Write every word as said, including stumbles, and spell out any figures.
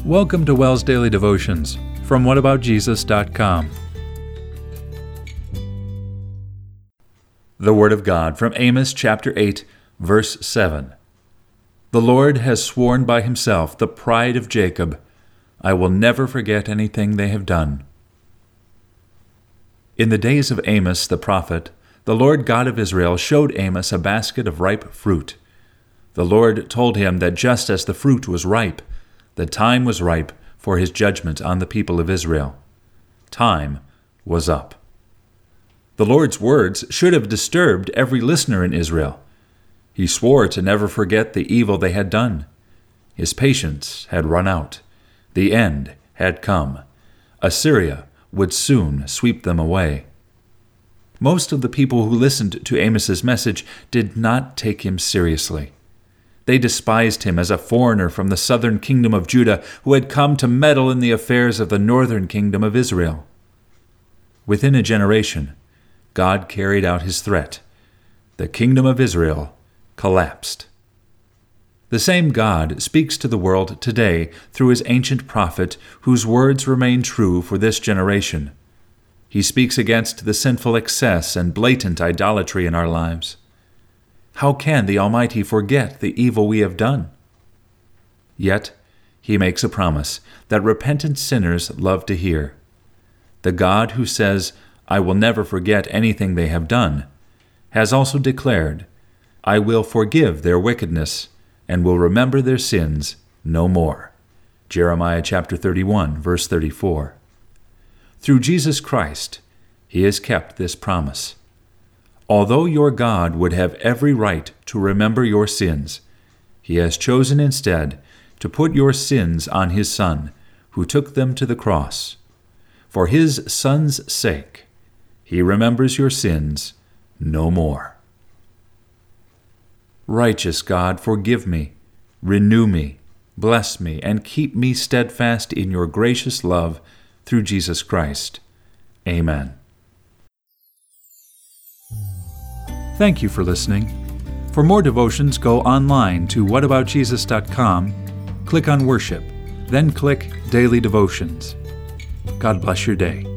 Welcome to Wells Daily Devotions from what about jesus dot com. The Word of God from Amos chapter eight, verse seven. The Lord has sworn by himself, the pride of Jacob, I will never forget anything they have done. In the days of Amos the prophet, the Lord God of Israel showed Amos a basket of ripe fruit. The Lord told him that just as the fruit was ripe, the time was ripe for his judgment on the people of Israel. Time was up. The Lord's words should have disturbed every listener in Israel. He swore to never forget the evil they had done. His patience had run out. The end had come. Assyria would soon sweep them away. Most of the people who listened to Amos's message did not take him seriously. They despised him as a foreigner from the southern kingdom of Judah who had come to meddle in the affairs of the northern kingdom of Israel. Within a generation, God carried out his threat. The kingdom of Israel collapsed. The same God speaks to the world today through his ancient prophet, whose words remain true for this generation. He speaks against the sinful excess and blatant idolatry in our lives. How can the Almighty forget the evil we have done? Yet, he makes a promise that repentant sinners love to hear. The God who says, I will never forget anything they have done, has also declared, I will forgive their wickedness and will remember their sins no more. Jeremiah chapter thirty-one, verse thirty-four. Through Jesus Christ, he has kept this promise. Although your God would have every right to remember your sins, he has chosen instead to put your sins on his Son, who took them to the cross. For his Son's sake, he remembers your sins no more. Righteous God, forgive me, renew me, bless me, and keep me steadfast in your gracious love through Jesus Christ. Amen. Thank you for listening. For more devotions, go online to what about jesus dot com, click on Worship, then click Daily Devotions. God bless your day.